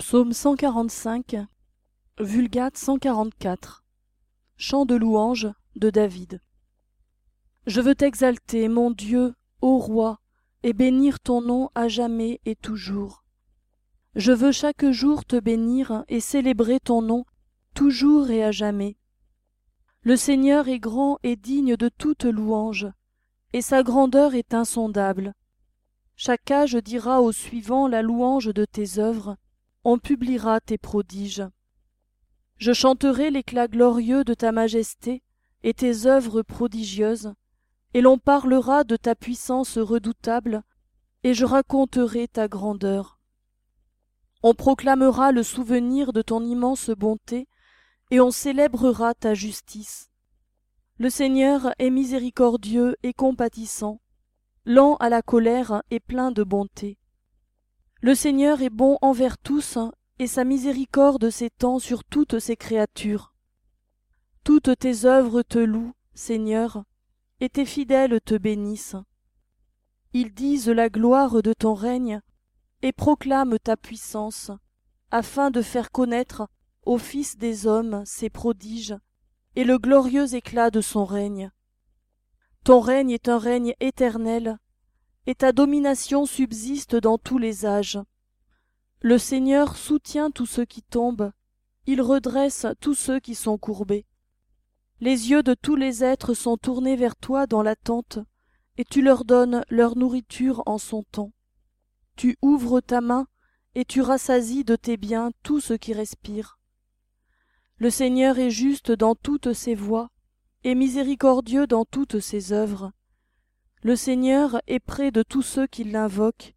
Psaume 145, Vulgate 144. Chant de louange de David. Je veux t'exalter, mon Dieu, ô roi, et bénir ton nom à jamais et toujours. Je veux chaque jour te bénir et célébrer ton nom, toujours et à jamais. Le Seigneur est grand et digne de toute louange, et sa grandeur est insondable. Chaque âge dira au suivant la louange de tes œuvres, on publiera tes prodiges. Je chanterai l'éclat glorieux de ta majesté et tes œuvres prodigieuses, et l'on parlera de ta puissance redoutable, et je raconterai ta grandeur. On proclamera le souvenir de ton immense bonté, et on célébrera ta justice. Le Seigneur est miséricordieux et compatissant, lent à la colère et plein de bonté. Le Seigneur est bon envers tous, et sa miséricorde s'étend sur toutes ses créatures. Toutes tes œuvres te louent, Seigneur, et tes fidèles te bénissent. Ils disent la gloire de ton règne, et proclament ta puissance, afin de faire connaître aux fils des hommes ses prodiges, et le glorieux éclat de son règne. Ton règne est un règne éternel, et ta domination subsiste dans tous les âges. Le Seigneur soutient tous ceux qui tombent, il redresse tous ceux qui sont courbés. Les yeux de tous les êtres sont tournés vers toi dans l'attente, et tu leur donnes leur nourriture en son temps. Tu ouvres ta main, et tu rassasies de tes biens tout ce qui respire. Le Seigneur est juste dans toutes ses voies, et miséricordieux dans toutes ses œuvres. Le Seigneur est près de tous ceux qui l'invoquent,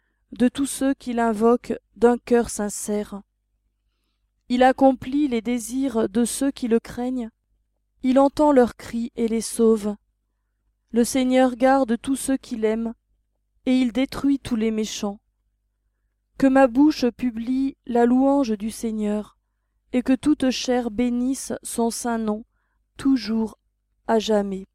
d'un cœur sincère. Il accomplit les désirs de ceux qui le craignent, il entend leurs cris et les sauve. Le Seigneur garde tous ceux qui l'aiment, et il détruit tous les méchants. Que ma bouche publie la louange du Seigneur, et que toute chair bénisse son saint nom, toujours, à jamais.